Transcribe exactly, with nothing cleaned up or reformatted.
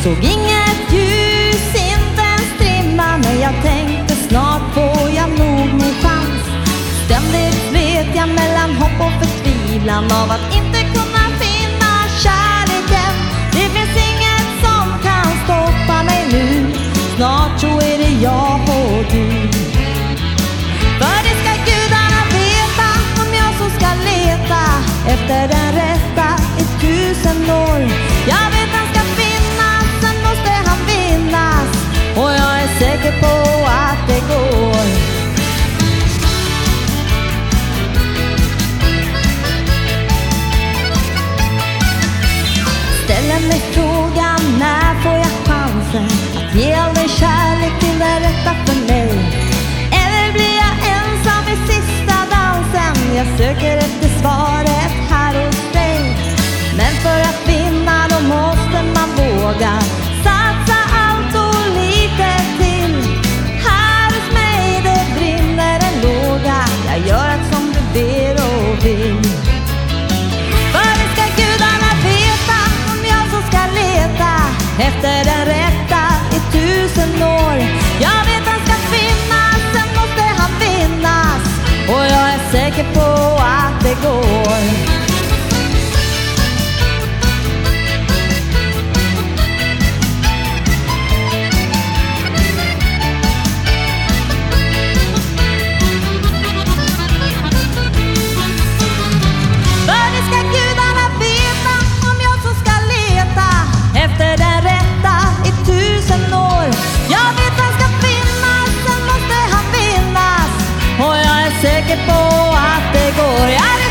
Såg inget ljus, inte en strimma, men jag tänkte snart får jag nog min chans. Ständigt slet jag mellan hopp och förtvivlan av att inte kunna finna kärleken. Det finns inget som kan stoppa mig nu, snart så är det jag och du. För det ska gudarna veta, om jag så ska leta efter den rätta i tusen år. Jag vet han ska finnas, sen måste han vinnas, och jag är säker på att det går. Ställer mig frågan, när får jag chansen att ge all den kärlek till den rätta för mig? Eller blir jag ensam i sista dansen? Jag söker efter svaret här hos dig. Men för att vinna då måste man våga satsa allt och lite till. Här hos mig det brinner en låga, jag gör allt som du ber och vill. För det ska gudarna veta, om jag så ska leta efter den rätta i tusen år. Jag vet han ska finnas, sen måste han vinnas, och jag är säker på att det går. Säker på att det går.